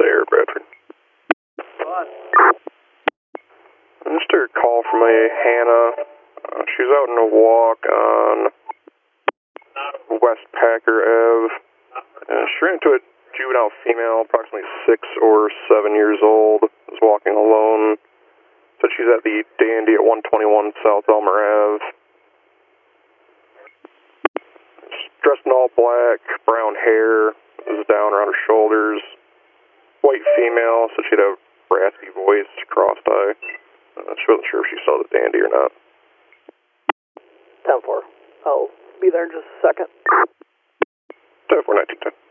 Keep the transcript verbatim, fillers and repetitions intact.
Air, Bradford. What? I just heard a call from a Hannah. Uh, she was out on a walk on West Packer Ave. Uh, she ran into a juvenile female, approximately six or seven years old, was walking alone. Said she's at the Dandy at one twenty-one South Elmer Ave. She's dressed in all black, brown hair, was down around her shoulders. White female, so she'd have raspy voice, crossed-eye. Uh, she wasn't sure if she saw the Dandy or not. ten four. I'll be there in just a second. ten four nineteen ten.